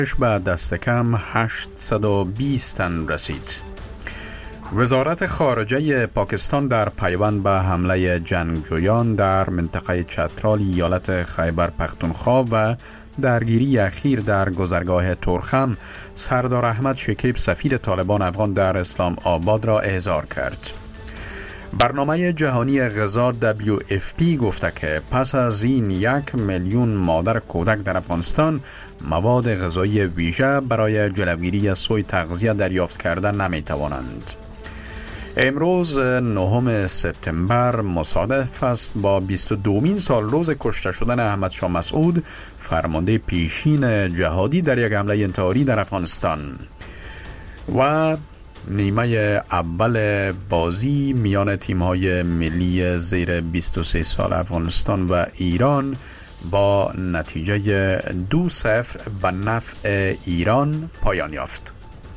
به دست کم 820 تن رسید. وزارت خارجه پاکستان در پیوند به حمله جنگجویان در منطقه چترال ایالت خیبر پختونخوا و درگیری اخیر در گذرگاه تورخم سردار احمد شکیب سفیر طالبان افغان در اسلام آباد را احضار کرد. برنامه جهانی غذا WFP گفته که پس از این 1 میلیون مادر کودک در افغانستان مواد غذایی ویژه برای جلوگیری از سوء تغذیه دریافت کرده نمی توانند. امروز 9 سپتامبر مصادف است با 22مین سال روز کشته شدن احمد شاه مسعود، فرمانده پیشین جهادی در یک حمله انتحاری در افغانستان. و نیمه اول بازی میان تیم‌های ملی زیر 23 سال افغانستان و ایران با نتیجه 2-0 به نفع ایران پایان یافت.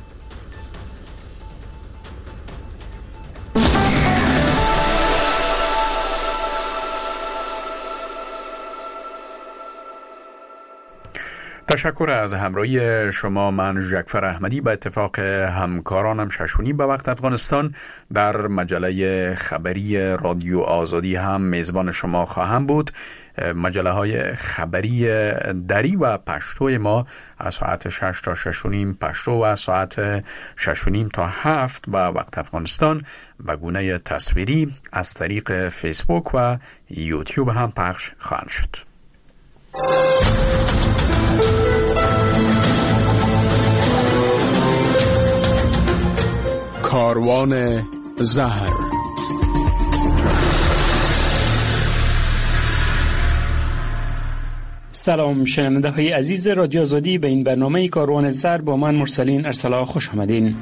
تشکر از همراهی شما. من ژکفر احمدی به اتفاق همکارانم ششونی به وقت افغانستان در مجله خبری رادیو آزادی هم میزبان شما خواهم بود. مجله های خبری دری و پشتوی ما از ساعت 6 تا 6:30 پشتو و از ساعت 6:30 تا 7 به وقت افغانستان و گونه تصویری از طریق فیسبوک و یوتیوب هم پخش خواهند شد. کاروان زهر. سلام شنونده های عزیز رادیو آزادی، به این برنامه کاروان زهر با من مرسلین ارسلا خوش آمدین.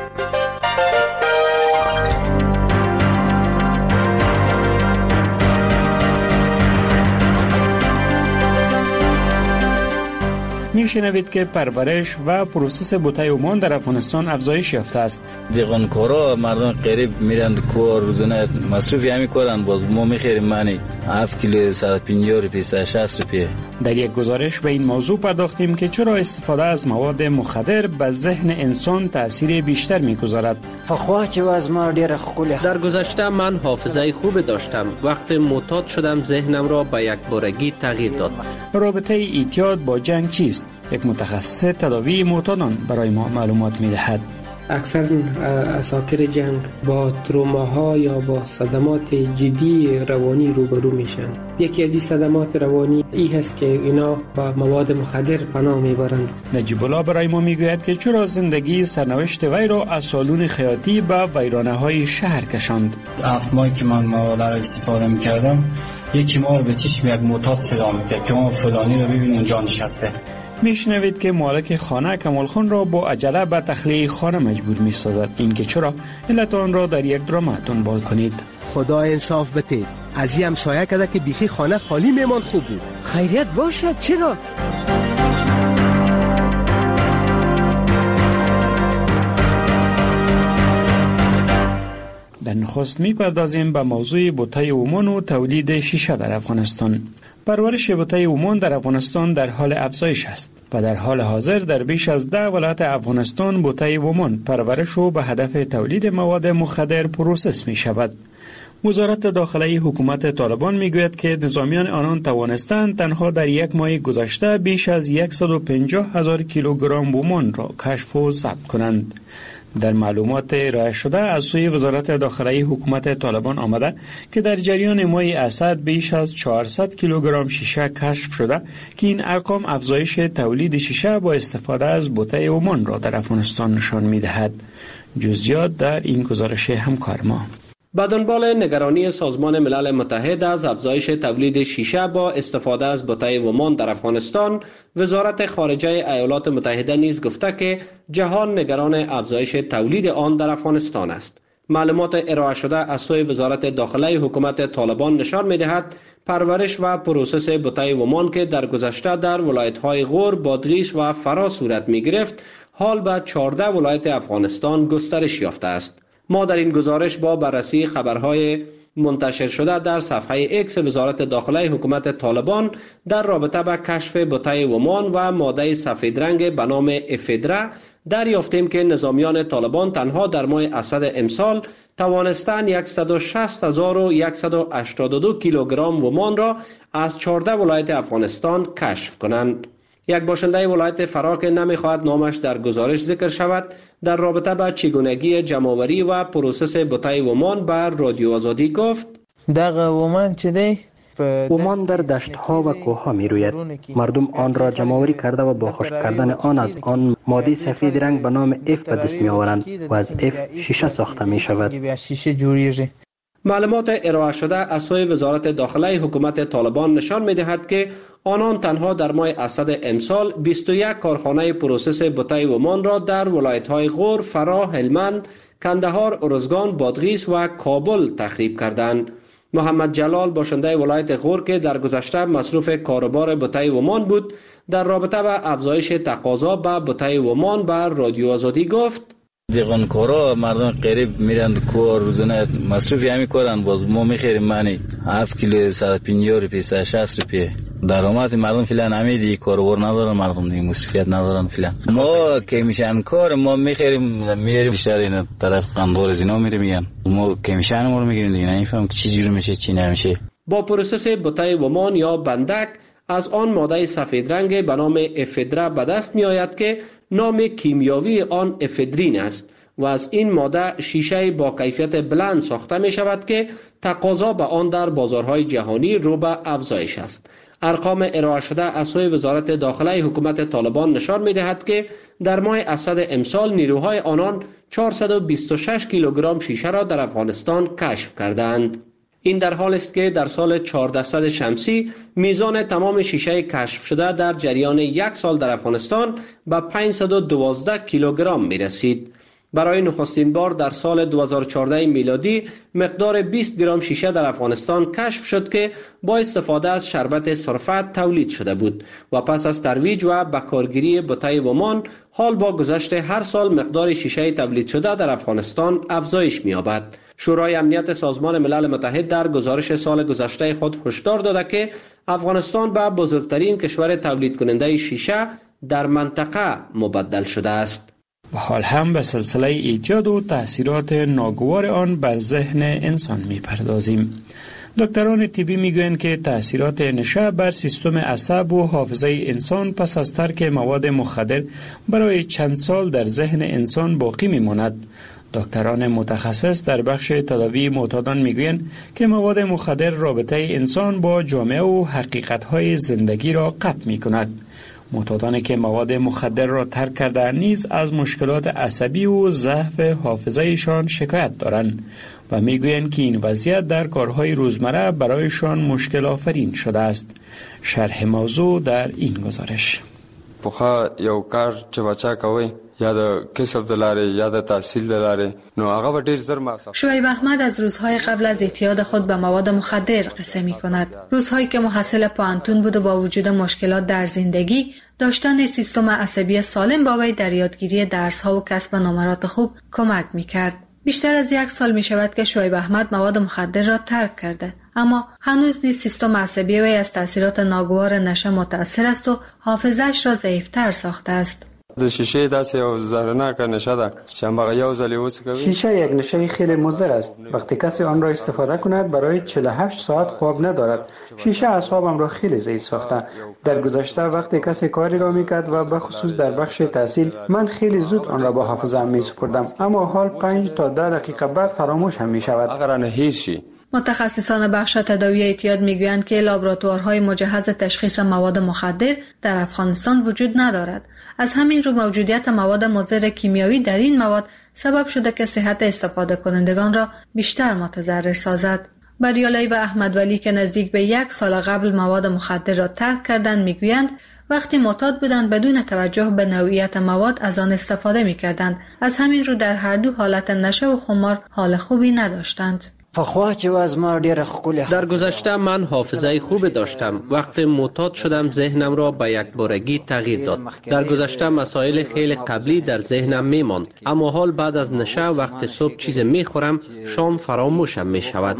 میشنوید که پرورش و پروسس بوته اومان در افغانستان افزایش یافته است. دیغانکارا مردم قریب میرند کو روزانه مصرفی همی کردن، باز ما میخریم منی 7 کیلو 150 روپیه 160 روپیه. در یک گزارش به این موضوع پرداختیم که چرا استفاده از مواد مخدر به ذهن انسان تأثیر بیشتر میگذارد. خواهد از ما ډیر خوله. در گذشته من حافظه خوب داشتم، وقت معتاد شدم ذهنم را به یک بارگی تغییر داد. رابطه اعتیاد با جنگ چیست؟ یک متخصص تداوی معتادان برای ما معلومات می‌دهد. اکثر اساکر جنگ با تروماها یا با صدمات جدی روانی روبرو میشن. یکی از این صدمات روانی این هست که اینا با مواد مخدر پناه میبرند. نجیب الله برای ما میگوید که چرا زندگی سرنوشت وی را از سالون خیاطی به ویرانه‌های شهر کشاند. 7 ماهی که من مواد را استفاده میکردم، یکی ما رو به چشم یک معتاد صدا میکرد که ما فلانی رو ببین اونجا نشسته. میشنوید که مالک خانه کمال خان را با عجله به تخلیه خانه مجبور می‌سازد. این که چرا، علت آن را در یک درام دنبال کنید. خدا انصاف بده، از این همسایه کده که بیخی خانه خالی میمان خوب بود. خیریت باشد چرا؟ در نخست می‌پردازیم به موضوع بوته اومان و تولید شیشه در افغانستان. پرورش بوته اومان در افغانستان در حال افزایش است و در حال حاضر در بیش از 10 ولایت افغانستان بوته اومان پرورش و به هدف تولید مواد مخدر پروسس می شود. وزارت داخلی حکومت طالبان می گوید که نظامیان آنان توانستند تنها در یک ماه گذشته بیش از 150,000 کیلوگرم اومان را کشف و ضبط کنند. در معلومات ارائه شده از سوی وزارت داخلی حکومت طالبان آمده که در جریان ماه اسد بیش از 400 کیلوگرم شیشه کشف شده که این ارقام افزایش تولید شیشه با استفاده از بوته اومان را در افغانستان نشان می‌دهد. جزئیات در این گزارش همکار ما. به دنبال نگرانی سازمان ملل متحد از افزایش تولید شیشه با استفاده از بوته اومان در افغانستان، وزارت خارجه ایالات متحده نیز گفته که جهان نگران افزایش تولید آن در افغانستان است. معلومات ارائه شده از سوی وزارت داخلی حکومت طالبان نشان می‌دهد پرورش و پروسس بوته اومان که در گذشته در ولایت‌های غور، بادغیس و فرا صورت می‌گرفت، حال به 14 ولایت افغانستان گسترش یافته است. ما در این گزارش با بررسی خبرهای منتشر شده در صفحه ایکس وزارت داخله حکومت طالبان در رابطه با کشف بوته ومان و ماده سفید رنگ به نام افدرا دریافتیم که نظامیان طالبان تنها در ماه اسد امسال توانستند 160,182 کیلوگرم ومان را از 14 ولایت افغانستان کشف کنند. یک باشنده ولایت فرا که نمیخواهد نامش در گزارش ذکر شود در رابطه با چگونگی جمع‌آوری و پروسس بوته ومان بر رادیو آزادی گفت: دغه ومان چه دی؟ ومان در دشت‌ها و کوه‌ها می‌روید. مردم آن را جمع‌آوری کرده و با خشک کردن آن از آن ماده سفید رنگ به نام اف به دست می‌آورند و از اف شیشه ساخته می‌شود. معلومات ارائه شده از سوی وزارت داخله حکومت طالبان نشان می‌دهد که آنان تنها در ماه اسد امسال 21 کارخانه پروسس بوته ومان را در ولایت‌های غور، فرا، هلمند، کندهار، ارزگان، بادغیس و کابل تخریب کردند. محمد جلال باشنده ولایت غور که در گذشته مصروف کاروبار بوته ومان بود در رابطه با افزایش تقاضا به بوته ومان بر رادیو آزادی گفت: دیغانکارا مردم قریب میرند کو روزانه مصروفی همی کارن، باز ما میخریم منی 7 کیلو 150 روپیه 160 روپیه درآمد مردم فعلا همین کاروبار ندارن، مردم دیگه مصرفیت ندارن فعلا. ما که میشن کار ما میخریم میریم بیشتر این طرف قندور از اینا میریم، میگن ما که میشن ما رو میگیریم دیگه، نمیفهم چی جوری میشه چی نمیشه. با پروسس بوته ومان یا بندک از آن ماده سفید رنگ به نام افدرا به دست می آید که نام کیمیاوی آن افدرین است و از این ماده شیشه با کیفیت بلند ساخته می شود که تقاضا به آن در بازارهای جهانی رو به افزایش است. ارقام ارائه شده از سوی وزارت داخله حکومت طالبان نشان می دهد که در ماه اسد امسال نیروهای آنان 426 کیلوگرم شیشه را در افغانستان کشف کردند. این در حال است که در سال 1400 شمسی میزان تمام شیشه کشف شده در جریان یک سال در افغانستان به 512 کیلوگرم می رسید. برای نخستین بار در سال 2014 میلادی مقدار 20 گرم شیشه در افغانستان کشف شد که با استفاده از شربت سرفت تولید شده بود و پس از ترویج و بکارگیری بوته ومان حال با گذشت هر سال مقدار شیشه تولید شده در افغانستان افزایش می‌یابد. شورای امنیت سازمان ملل متحد در گزارش سال گذشته خود هشدار داده که افغانستان به بزرگترین کشور تولید کننده شیشه در منطقه مبدل شده است. و حال هم به سلسله اعتیاد و تأثیرات ناگوار آن بر ذهن انسان می‌پردازیم. دکتران طبی میگویند که تأثیرات نشه بر سیستم عصب و حافظه انسان پس از ترک مواد مخدر برای چند سال در ذهن انسان باقی میماند. دکتران متخصص در بخش تداوی معتادان میگویند که مواد مخدر رابطه انسان با جامعه و حقیقت‌های زندگی را قطع می‌کند. معتادانی که مواد مخدر را ترک کرده نیز از مشکلات عصبی و ضعف حافظه‌شان شکایت دارند و میگویند که این وضعیت در کارهای روزمره برایشان مشکل آفرین شده است. شرح موضوع در این گزارش. پخوا یو کار چې بچا کوي یا د کسب دلاره یا د تحصیل دلاره نو هغه ډیر زر ماسه. شعیب احمد از روزهای قبل از اعتیاد خود به مواد مخدر قصه می کند. روزهایی که محصل پانتون بود و با وجود مشکلات در زندگی داشتن سیستم عصبی سالم با وی در یادگیری درس‌ها و کسب نمرات خوب کمک می کرد. بیشتر از 1 سال می شود که شعیب احمد مواد مخدر را ترک کرده، اما هنوز نیز سیستم عصبی وی از تاثیرات ناگوار نشه متاثر است و حافظه‌اش را ضعیف‌تر ساخته است. د شیشه داسې یو زهرناکه نشه ده چې هماغه یو ځل یې وڅکوي. شیشه یک نشه خیلی مضر است. وقتی کسی آن را استفاده کند برای 48 ساعت خواب ندارد. شیشه اعصابم را خیلی ضعیف ساخته. در گذشته وقتی کسی کاری را میکرد و به خصوص در بخش تحصیل من خیلی زود آن را با حافظه‌ام میسپردم، اما حال 5 تا 10 دقیقه بعد فراموش هم میشود. اگر نه هیچی. متخصصان بخش تداوی اعتیاد میگویند که لابراتوارهای مجهز تشخیص مواد مخدر در افغانستان وجود ندارد. از همین رو موجودیت مواد مضر کیمیایی در این مواد سبب شده که صحت استفاده کنندگان را بیشتر متضرر سازد. بریالی و احمد ولی که نزدیک به 1 سال قبل مواد مخدر را ترک کردند میگویند وقتی معتاد بودند بدون توجه به نوعیت مواد از آن استفاده میکردند. از همین رو در هر دو حالت نشه و خمار حال خوبی نداشتند. پخوا چې از ما ډیر خپل. در گذشته من حافظه خوب داشتم. وقتی معتاد شدم ذهنم را به یک بارگی تغییر داد. در گذشته مسائل خیلی قبلی در ذهنم میماند، اما حال بعد از نشه وقتی صبح چیز میخورم شام فراموشم میشود.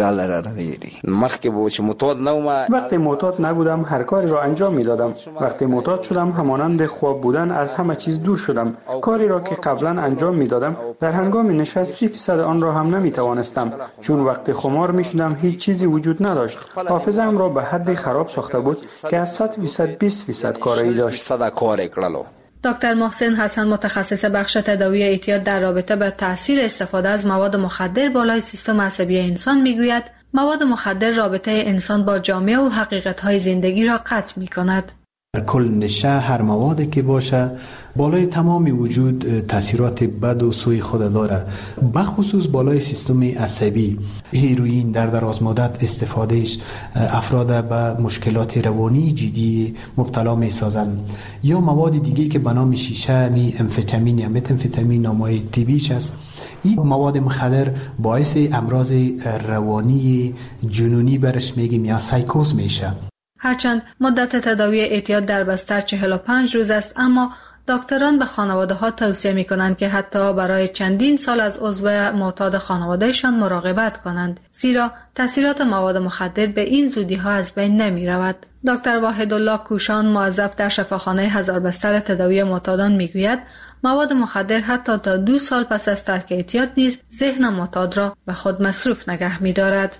وقتی معتاد نبودم هر کاری را انجام میدادم. وقتی معتاد شدم همانند خواب بودن از همه چیز دور شدم. کاری را که قبلا انجام میدادم در هنگام نشه 30% آن را هم نمیتوانستم، چون وقتی خمار میشدم هیچ چیزی وجود نداشت. حافظه‌ام را به حدی خراب ساخته بود که از 100% 20% کاری داشت. دکتر محسن حسن متخصص بخش تداوی اعتیاد در رابطه با تاثیر استفاده از مواد مخدر بالای سیستم عصبی انسان میگوید مواد مخدر رابطه انسان با جامعه و حقیقت‌های زندگی را قطع می‌کند. کل نشه هر موادی که باشه بالای تمام وجود تاثیرات بد و سوی خود داره، بخصوص بالای سیستم عصبی. هیروئین در دراز مدت استفادهش افراد به مشکلات روانی جدی مبتلا می سازند. یا مواد دیگه که به نام شیشه امفتامین یا متامفتامین نامای طبیش است. این مواد مخدر باعث امراض روانی جنونی برش میگیم یا سایکوز میشه. هرچند مدت تداوی اعتیاد در بستر 45 روز است، اما دکتران به خانواده ها توصیه می کنند که حتی برای چندین سال از عضو معتاد خانوادهشان مراقبت کنند، زیرا تاثیرات مواد مخدر به این زودی ها از بین نمی رود. دکتر واحدالله کوشان موظف در شفاخانه هزار بستر تداوی معتادان می گوید مواد مخدر حتی تا 2 سال پس از ترک اعتیاد نیز ذهن معتاد را به خود مصروف نگه می دارد.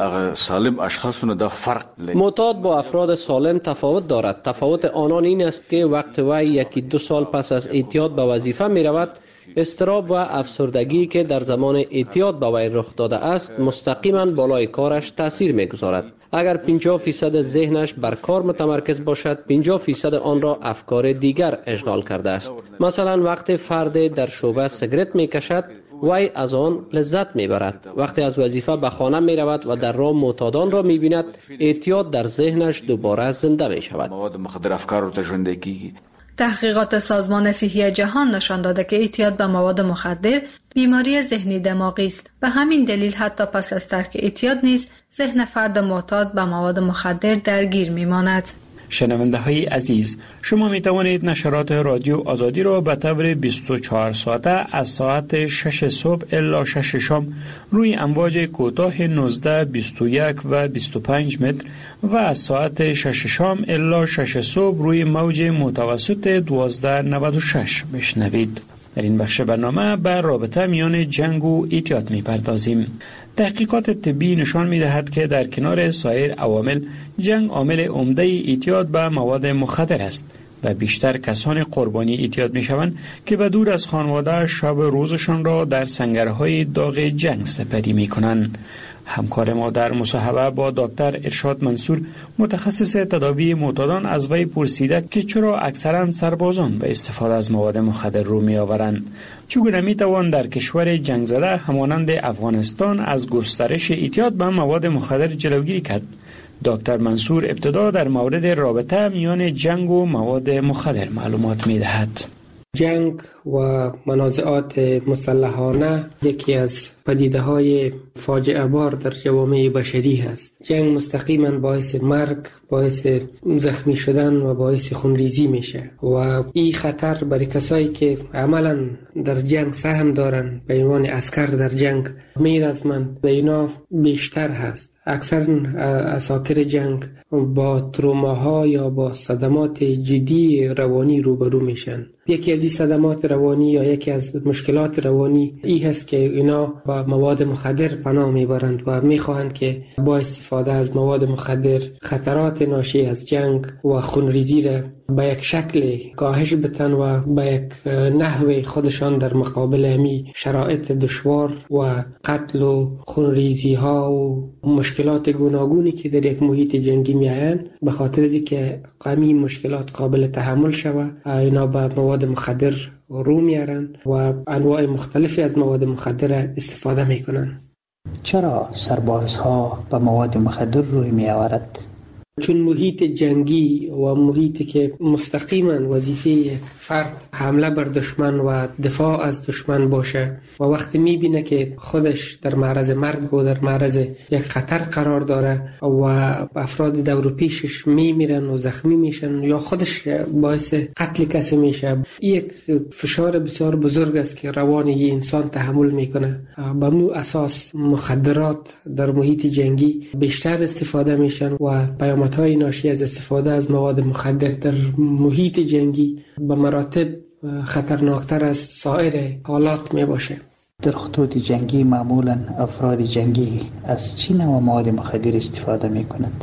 معتاد با افراد سالم تفاوت دارد. تفاوت آنان این است که وقت وی 1-2 سال پس از اعتیاد به وظیفه می رود، اضطراب و افسردگی که در زمان اعتیاد به وی رخ داده است مستقیما بالای کارش تاثیر می گذارد. اگر 50% ذهنش بر کار متمرکز باشد، 50% آن را افکار دیگر اشغال کرده است. مثلا وقتی فرد در شعبه سیگارت می کشد، وی از آن لذت می برد. وقتی از وظیفه به خانه می رود و در راه معتادان را می بیند، اعتیاد در ذهنش دوباره زنده می شود. تحقیقات سازمان صحی جهان نشان داده که اعتیاد به مواد مخدر بیماری ذهنی دماغی است. به همین دلیل حتی پس از ترک اعتیاد نیز ذهن فرد معتاد به مواد مخدر درگیر می ماند. شنونده های عزیز، شما می توانید نشرات رادیو آزادی را به طور 24 ساعته از ساعت 6 صبح الی 6 شام روی امواج کوتاه 19, 21 و 25 متر و از ساعت 6 شام الی 6 صبح روی موج متوسط 1296 بشنوید. در این بخش برنامه به رابطه میان جنگ و اعتیاد می پردازیم. تحقیقات طبی نشان می دهد که در کنار سایر عوامل جنگ عامل عمده اعتیاد به مواد مخدر است و بیشتر کسان قربانی اعتیاد می شوند که به دور از خانواده شب روزشان را در سنگرهای داغ جنگ سپری می کنند. همکار ما در مصاحبه با دکتر ارشاد منصور متخصص تداوی معتادان از وی پرسیده که چرا اکثرا سربازان به استفاده از مواد مخدر رو می آورند. چگونه می توان در کشور جنگ زده همانند افغانستان از گسترش اعتیاد به مواد مخدر جلوگیری کرد؟ دکتر منصور ابتدا در مورد رابطه میان جنگ و مواد مخدر معلومات می دهد. جنگ و منازعات مسلحانه یکی از پدیده‌های فاجعه بار در جوامع بشری است. جنگ مستقیما باعث مرگ، باعث زخمی شدن و باعث خونریزی میشه و این خطر برای کسایی که عملا در جنگ سهم دارن به عنوان عسکر در جنگ میرزمند و اینا بیشتر هست. اکثر اساکر جنگ با تروماها یا با صدمات جدی روانی روبرو میشن. یکی از این صدمات روانی یا یکی از مشکلات روانی این هست که اینا با مواد مخدر پناه میبرند و میخواهند که با استفاده از مواد مخدر خطرات ناشی از جنگ و خونریزی را به یک شکل کاهش بتن و به یک نحو خودشان در مقابل همی شرایط دشوار و قتل و خونریزی ها و مشکلات گوناگونی که در یک محیط جنگی میآیند به خاطر از اینکه همین مشکلات قابل تحمل شود اینا به مواد مخدر رو میارن و انواع مختلفی از مواد مخدر استفاده میکنن. چرا سربازها به مواد مخدر روی میآورد؟ چون محیط جنگی و محیطی که مستقیما وظیفه فرد حمله بر دشمن و دفاع از دشمن باشه و وقتی میبینه که خودش در معرض مرگ و در معرض یک خطر قرار داره و افراد دور و پیشش میمیرن و زخمی میشن یا خودش باعث قتل کسی میشه، یک فشار بسیار بزرگ است که روان یه انسان تحمل میکنه. به مو اساس مخدرات در محیط جنگی بیشتر استفاده میشن و پیامدهای ناشی از استفاده از مواد مخدر در محیط جنگی به مراتب خطرناکتر از سایر حالات می باشه. در خطوط جنگی معمولا افراد جنگی از چه نوع مواد مخدر استفاده می کنند؟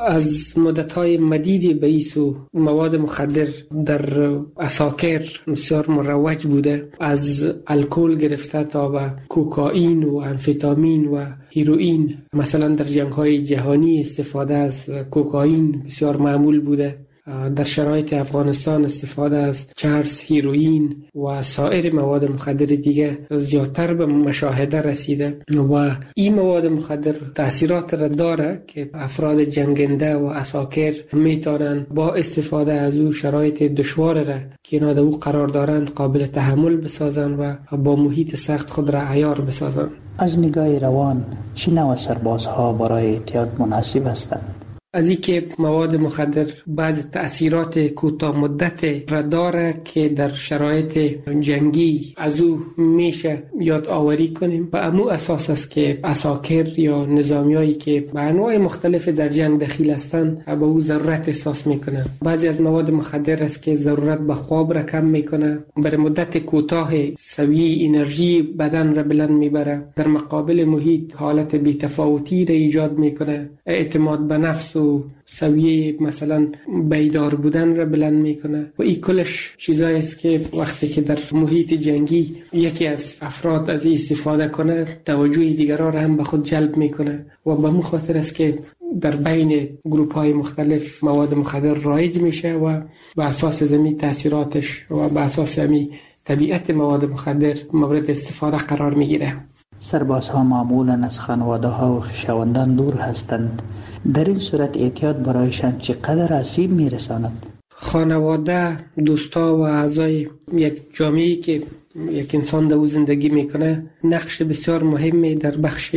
از مدت‌های مدیدی به ایسو مواد مخدر در اساکر بسیار مروج بوده، از الکل گرفته تا به کوکائین و امفتامین و هیروئین. مثلا در جنگ‌های جهانی استفاده از کوکائین بسیار معمول بوده. در شرایط افغانستان استفاده از چرس، هیروئین و سایر مواد مخدر دیگه زیادتر به مشاهده رسیده و این مواد مخدر تأثیرات را داره که افراد جنگنده و اساکر میتونن با استفاده از او شرایط دشوار را که اینا در او قرار دارند قابل تحمل بسازن و با محیط سخت خود را عیار بسازن. از نگاه روان چه نوع سربازها برای اعتیاد مناسب هستند؟ از اینکه مواد مخدر بعض تأثیرات کوتاه مدت را داره که در شرایط جنگی از او میشه یاد آوری کنیم. و امو اساس است که اساکر یا نظامیایی که به انواع مختلف در جنگ دخیل هستند به او ضرورت احساس میکنن. بعضی از مواد مخدر است که ضرورت به خواب را کم میکنه، برای مدت کوتاه سویه انرژی بدن را بلند میبره، در مقابل محیط حالت بی‌تفاوتی را ایجاد میکنه، اعتماد به نفس و سویه مثلا بیدار بودن را بلند میکنه و این کلش چیزایی است که وقتی که در محیط جنگی یکی از افراد از این استفاده کنه توجه دیگران را هم به خود جلب میکنه و به مو خاطر است که در بین گروپ های مختلف مواد مخدر رایج میشه و به اساس زمین تاثیراتش و به اساس زمین طبیعت مواد مخدر مورد استفاده قرار میگیره. سربازها معمولا از خانواده ها و خویشاوندان دور هستند. در این صورت اعتیاد برایشان چقدر آسیب میرساند؟ خانواده، دوستا و اعضای یک جامعه‌ای که یک انسان در او زندگی میکنه نقش بسیار مهمی در بخش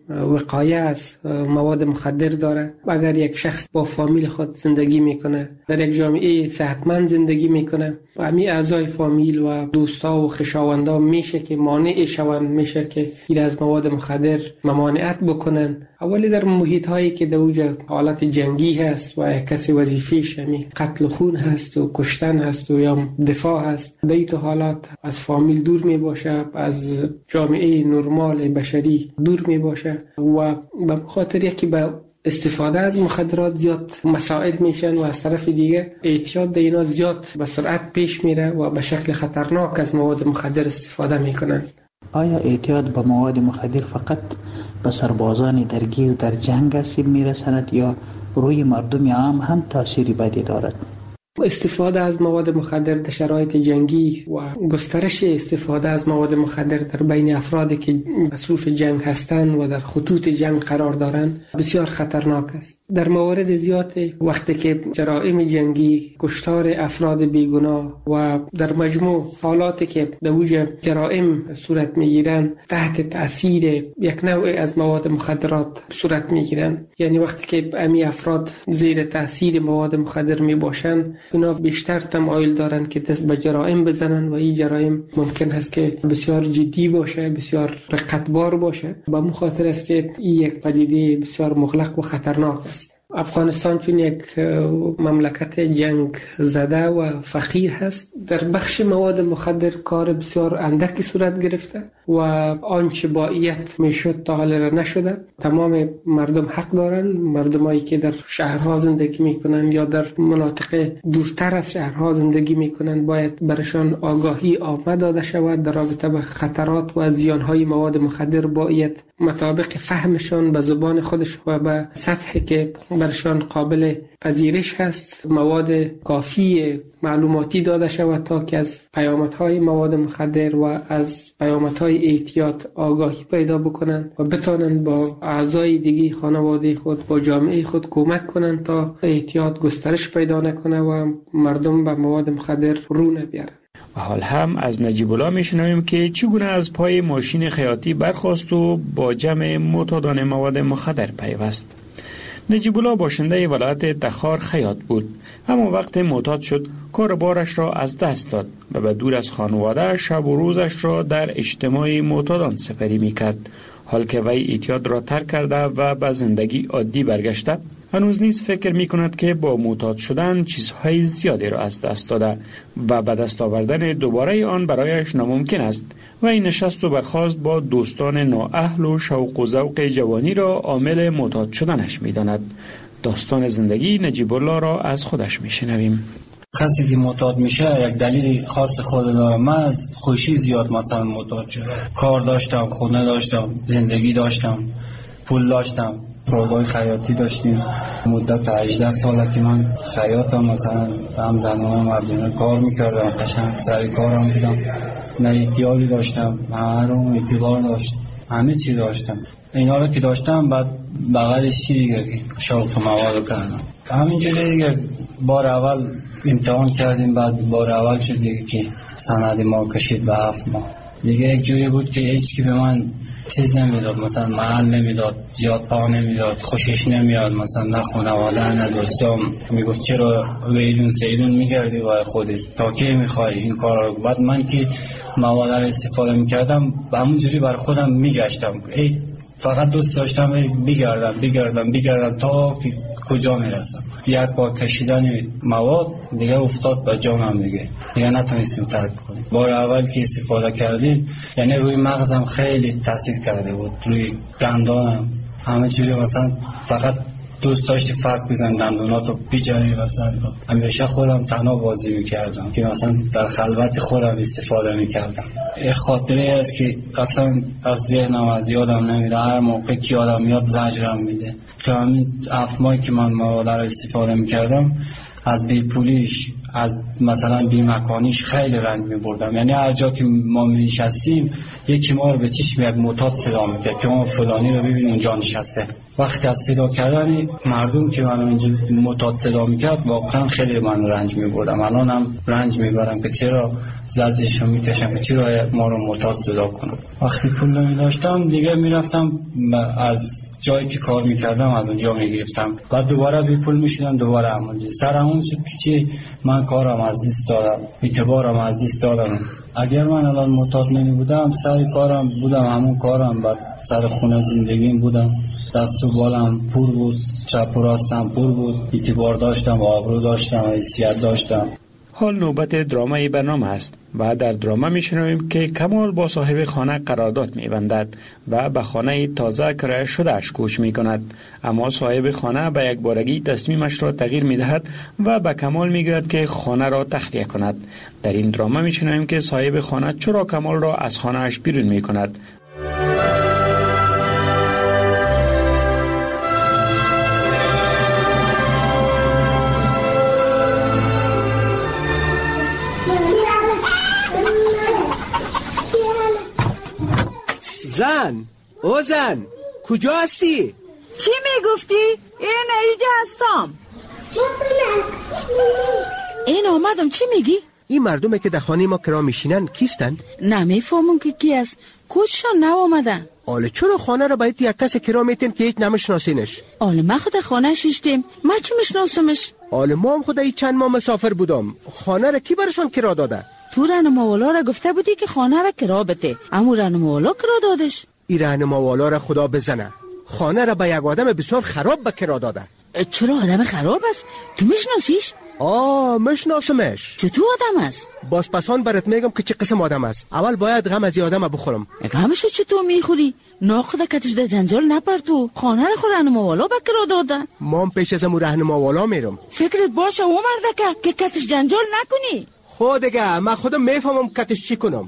وقایه از مواد مخدر داره. اگر یک شخص با فامیل خود زندگی میکنه، در یک جامعه صحتمند زندگی میکنه و همین اعضای فامیل و دوستا و خویشاوندا میشه که مانع شوند، میشه که این از مواد مخدر ممانعت بکنن. اولی در محیط هایی که در اوج حالت جنگی هست و کسی وظیفه‌اش قتل خون هست و کشتن هست و یا دفاع هست، در این حالات از فامیل دور می باشه، از جامعه نرمال بشری دور می باشه و به خاطر یکی به استفاده از مخدرات زیاد مساعد میشن و از طرف دیگه اعتیاد در اینا زیاد به سرعت پیش میره و به شکل خطرناک از مواد مخدر استفاده میکنن. آیا اعتیاد به مواد مخدر فقط به سربازان درگیر در جنگ آسیب میرساند یا روی مردم عام هم تأثیری بدی دارد؟ استفاده از مواد مخدر در شرایط جنگی و گسترش استفاده از مواد مخدر در بین افرادی که مصروف جنگ هستند و در خطوط جنگ قرار دارند بسیار خطرناک است. در موارد زیاد وقتی که جرائم جنگی، کشتار افراد بیگناه و در مجموع حالاتی که در اوج جرائم صورت میگیرند تحت تأثیر یک نوع از مواد مخدرات صورت میگیرند، یعنی وقتی که امی افراد زیر تأثیر مواد مخدر می باشند اونا بیشتر تمایل دارند که دست به جرائم بزنن و این جرائم ممکن است که بسیار جدی باشه، بسیار رقتبار باشه. به این خاطر است که این یک پدیده بسیار مغلق و خطرناک است. افغانستان چون یک مملکت جنگ زده و فقیر هست، در بخش مواد مخدر کار بسیار اندکی صورت گرفته و آنچه باید میشد تا حال را نشده. تمام مردم حق دارن، مردمایی که در شهرها زندگی میکنن یا در مناطق دورتر از شهرها زندگی میکنن باید برشان آگاهی عامه داده شود در رابطه با خطرات و زیانهای مواد مخدر. باید مطابق فهمشان به زبان خودش و به سطحی که برشان قابل پذیرش هست. مواد کافی معلوماتی داده شود تا که از پیامدهای مواد مخدر و از پیامدهای احتیاط آگاهی پیدا بکنند و بتانند با اعضای دیگه خانواده خود، با جامعه خود کمک کنند تا احتیاط گسترش پیدا نکنه و مردم به مواد مخدر رو نبیارند. و حال هم از نجیب الله میشنویم که چگونه از پای ماشین خیاطی برخاست و با جمع معتادان مواد مخدر پیوست. نجیب الله باشنده ولایت تخار خیاط بود، اما وقت معتاد شد کار بارش را از دست داد و به دور از خانواده شب و روزش را در اجتماع معتادان سپری میکرد. حال که وی اعتیاد را ترک کرده و به زندگی عادی برگشته، هنوز نیز فکر می کند که با معتاد شدن چیزهای زیادی را از دست داده و به دست آوردن دوباره آن برایش ناممکن است و این نشست و برخاست با دوستان نااهل و شوق و ذوق جوانی را عامل معتاد شدنش می داند. داستان زندگی نجیب الله را از خودش می شنویم. کسی که معتاد میشه یک دلیل خاص خود داره. من از خوشی زیاد مثلا معتاد شدم. کار داشتم، خونه داشتم، زندگی داشتم، پول داشتم، کارگاه خیاطی داشتیم. مدت 18 ساله که من خیاطم، مثلا هم زنان مردونه کار میکردم، قشنگ سر کارم بودم، نه احتیاجی داشتم، هر اون اعتبار داشت، همه چی داشتم. اینا رو که داشتم بعد بغلش چی دیگه شوق مواد کردم. همینجوری دیگه بار اول امتحان کردیم، بعد بار اول شد دیگه که سند ما کشید به 7 ماه. دیگه یک جوری بود که هیچ کی به من چیز نمیداد، مثلا محل نمیداد، زیاد پا نمیداد، خوشش نمیاد، مثلا نه خانواده نه دوستام. میگفت چرا ویلون سیلون میگردی وای خودت، تا کی میخوای این کار رو؟ بعد من که مواد رو استفاده میکردم به همون جوری بر خودم میگشتم، فقط دوست داشتم بگردم تا که کجا میرسم. یک بار کشیدن مواد دیگه افتاد به جانم، دیگه نتونستیم ترک کنیم. بار اول که استفاده کردیم یعنی روی مغزم خیلی تاثیر کرده بود، روی دندانم همه جوری، مثلا فقط دوست داشتی فرق بزن دندوناتو بیجایی. مثلا همیشه خودم تنها بازی میکردم که مثلا در خلوت خودم استفاده میکردم. یه خاطره است که اصلا از ذهنم از یادم نمیره، هر موقع که یادم میاد زجرم میده که همین 7 ماهی که من مواد رو استفاده میکردم از بیپولیش، از مثلا بیمکانیش خیلی رنج میبردم. یعنی هر جا که ما میشستیم یکی ما رو به چشم یک معتاد صدا میکرد که ما فلانی رو ببین اونجا نشسته. وقتی از صدا کردن مردم که منو اینجا معتاد صدا میکرد واقعا خیلی من رنج میبردم. الانم رنج میبرم که چرا زجرشو میکشم که چرا ما رو معتاد صدا کنم. وقتی پول نمیداشتم دیگه میرفتم از جایی که کار میکردم از اونجا میگرفتم، بعد دوباره بی پول میشدم، دوباره همونجا سر همون شد که چی من کارم از دست دادم، اعتبارم از دست دادم. اگر من الان معتاد نمی بودم سر کارم بودم، همون کارم، بعد سر خونه زندگیم بودم، دست و بالم پر بود، چپ و راستم پر بود، اعتبار داشتم، آبرو داشتم، حیثیت داشتم. حال نوبت درامای برنامه است و در دراما میشنویم که کمال با صاحب خانه قرارداد میبندد و به خانه تازه کرایه شدهش کوچ میکند، اما صاحب خانه به یک بارگی تصمیمش را تغییر میدهد و به کمال میگوید که خانه را تخلیه کند. در این دراما میشنویم که صاحب خانه چرا کمال را از خانهش بیرون میکند. زن کجا هستی؟ چی میگفتی؟ اینجا هستم. این آمدم. چی میگی؟ این مردمه که در خانه ما کرا میشینن کیستن؟ نمیفهمم که کی است. کجشان نو آمدن؟ آله چرا خانه را باید یک کس کرا میتیم که هیچ نمیشناسینش؟ آله ما خود خانه شیشتیم، ما چی میشناسمش؟ آله ما هم خود چند ماه مسافر بودم، خانه را کی برشان کرا داده؟ تو رهنماوالا را گفته بودی که خانه را کرا بده، اما رهنماوالا کرا دادش. این رهنماوالا را خدا بزنه، خانه را به یک آدم بسیار خراب به کرا داده. چرا آدم خراب است؟ تو میشناسیش؟ میشناسمش. چطور آدم است؟ باز پسان برات میگم که چه قسم آدم است. اول باید غم از این آدم بخورم. غمشو چطور میخوری؟ ناخدا کتش در جنجال نپرتو، خانه را خود رهنماوالا به کرا داده. ما پیش از امو رهنماوالا میرم. فکرت باشه او مردکه که کتش جنجال نکنی. خودگه من خودم میفهمم کتش چی کنم.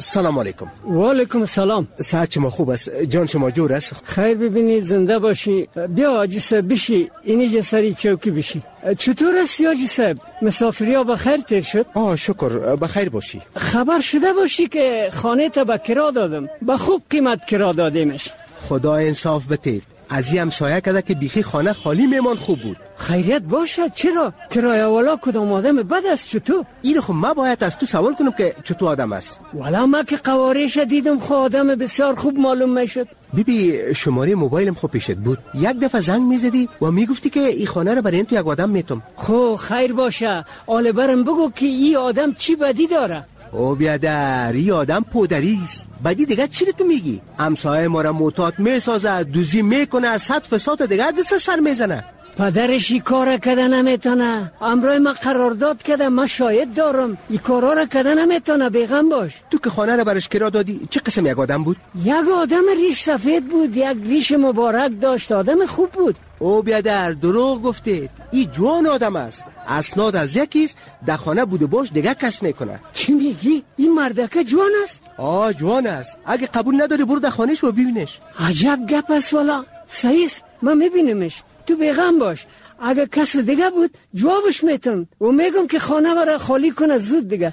سلام علیکم. و علیکم السلام. صحت شما خوب است؟ جان شما جور است؟ خیر ببینی، زنده باشی. بیا حاجی صاحب بشی، اینجا سری چوکی بشی. چطور است حاجی صاحب؟ مسافری ها بخیر تیر شد؟ شکر، بخیر باشی. خبر شده باشی که خانه تا به کرا دادم، به خوب قیمت کرا دادیمش. خدا انصاف بده. از این همسایه کده که بیخی خانه خالی میمان خوب بود. خیریت باشد. چرا؟ کرایه والا کدام آدم بد است؟ چطور؟ این خب ما باید از تو سوال کنم که چطور آدم است. والا ما که قوارش دیدم خود آدم بسیار خوب معلوم میشد. بیبی شماره موبایلم خب پیشت بود، یک دفعه زنگ میزدی و میگفتی که این خانه رو برای تو یک آدم میتم. خب خیر باشه، آله برم بگو که این آدم چی بدی داره. او بیادر، این آدم پودریست. بدی دیگه چی تو میگی؟ همسایه ما را معتاد میسازه، دوزی میکنه، 100 فساد دیگه دست سر میزنه. پدرش این کار کده نمیتونه. امروز ما قرارداد کده، ما شاهد دارم. این کارا را کده نمیتونه، بیغم باش. تو که خانه را برش کرا دادی چه قسم یک آدم بود؟ یک آدم ریش سفید بود، یک ریش مبارک داشت، آدم خوب بود. او بیادر دروغ گفته. این جوان آدم است، اسناد از یکیست، در خانه بوده باش دیگه کس میکنه. چی میگی؟ این مردکه جوان است؟ جوان است. اگه قبول نداری برو در خانهش و ببینش. عجب گپ است والا. صحیح است، من میبینمش. تو بیغم باش، اگه کس دیگه بود جوابش میتم و میگم که خانه برای خالی کنه زود دیگه.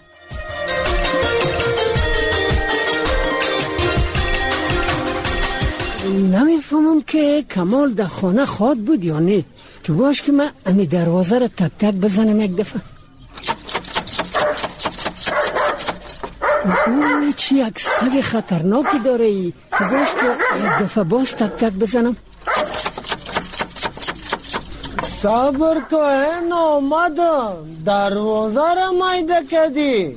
نمیفهمم که کمال در خانه خواد بود یا نه. تو باش که من امی دروازه را تک تک بزنم یک دفعه. چی یک سگ خطرناکی داره ای. تو باش که یک دفعه باز تک تک بزنم. صبر کن، آمدم. دروازه را مایده کدی.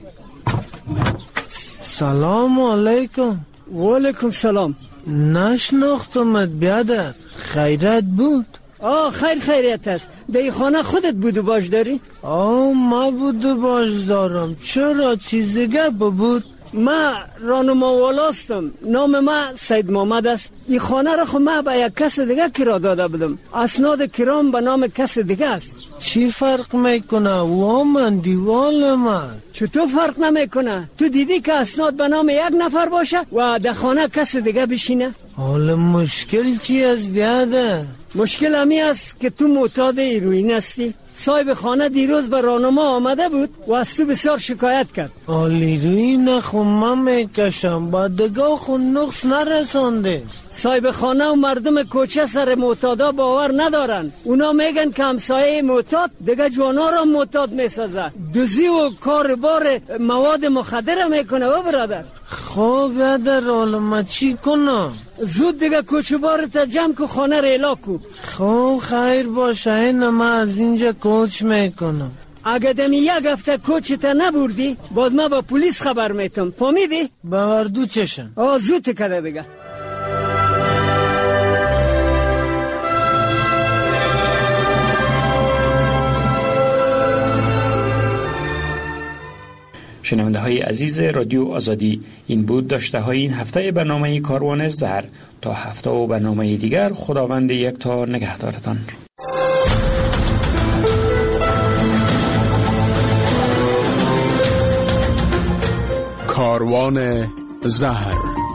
سلام علیکم. و علیکم سلام. نشناختمت بیادر، خیرت بود؟ خیریت است. در خانه خودت بود و باش داری؟ ما بود و باش دارم. چرا چیز دیگه بود؟ ما رانما والاستم. نام ما سید محمد است. این خانه را خود ما به یک کس دیگه کرا داده بودم. اسناد کرام به نام کس دیگه است. چی فرق میکنه؟ و من دیوال من. چطور فرق نمیکنه؟ تو دیدی که اسناد به نام یک نفر باشه و در خانه کس دیگه بشینه؟ حالا مشکل چی است بیاده؟ مشکل همی است که تو معتاد هیروئین هستی. صاحب خانه دیروز به راهنما آمده بود و از تو بسیار شکایت کرد. هیروئین خو من میکشم، با دگاه خو نقص نرسانده. صاحب خانه و مردم کوچه سر معتادا باور ندارن. اونا میگن که همسایه معتاد دیگه جوانا را معتاد میسازه. دوزی و کاربار مواد مخدر میکنه. و برادر خب بیادر، حالا ما چی کنم؟ زود دیگه کوچه بارت جمع که خانه را اعلا کو. خب خیر باشه، این ما از اینجا کوچ میکنم. اگه دمی یک هفته کوچه تا نبردی باز ما با پلیس خبر میتم. فهمیدی؟ باوردو چشم. زود کده دیگه. شنونده های عزیز رادیو آزادی، این بود داشته های این هفته برنامه کاروان زهر. تا هفته و برنامه دیگر، خداوند یکتا نگهدارتان. کاروان زهر.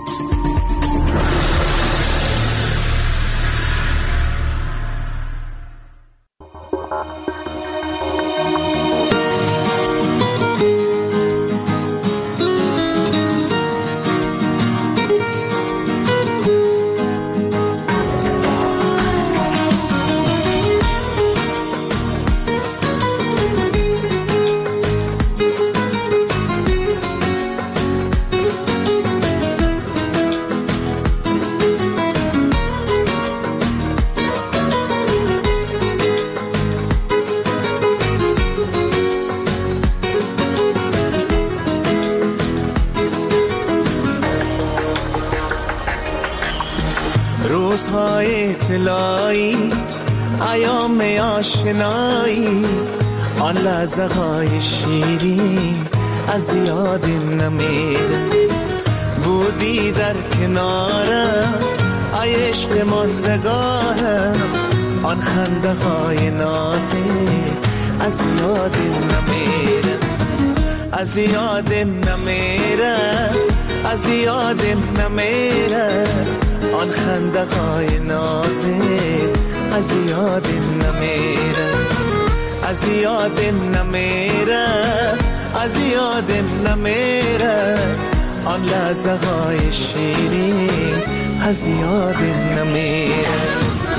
روزهای طلایی، ایام آشنایی، آن لحظه های شیرین از یاد نمیره. بودی در کنارم، ای عشق ماندگارم، آن خنده های نازک از یاد نمیره، از یاد نمیره. از یادم نمیره آن خنده های نازک از یادم نمیره از یادم نمیره از یادم نمیره آن لحظه های شیرین از یادم نمیره